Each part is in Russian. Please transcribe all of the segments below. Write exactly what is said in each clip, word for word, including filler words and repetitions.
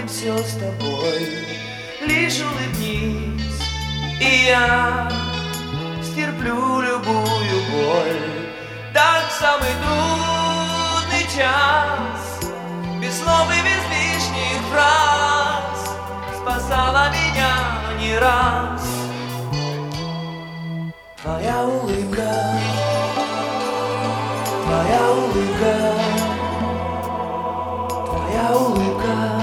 забудем все с тобой. Лишь улыбнись, и я стерплю любую боль. Так в самый трудный час, без слов и без лишних фраз, спасала меня не раз твоя улыбка, твоя улыбка, твоя улыбка.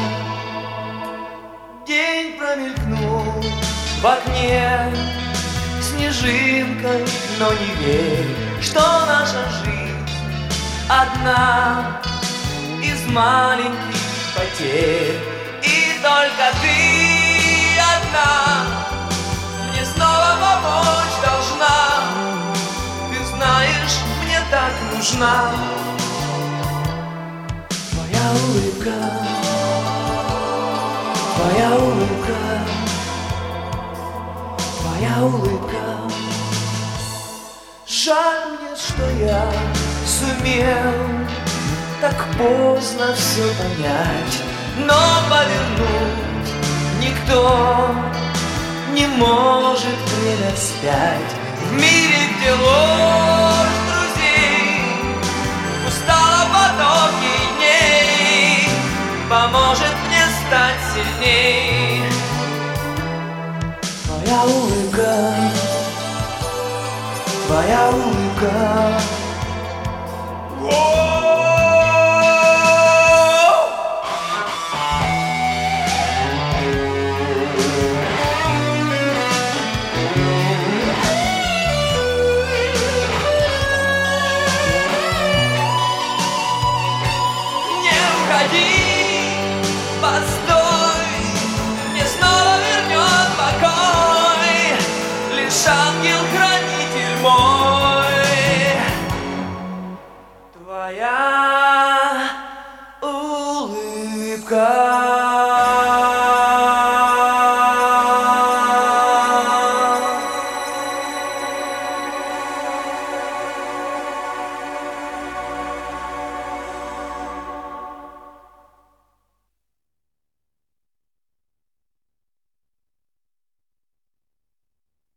День промелькнул в окне снежинкой, но не верь, что наша жизнь одна из маленьких потерь. И только ты одна мне снова помочь должна. Ты знаешь, мне так нужна твоя улыбка, твоя улыбка, твоя улыбка. Жаль мне, что я сумел так поздно все понять, но повернуть никто не может время спять. В мире, где ложь друзей, устала потоки дней, поможет мне стать сильней твоя улыбка, твоя улыбка.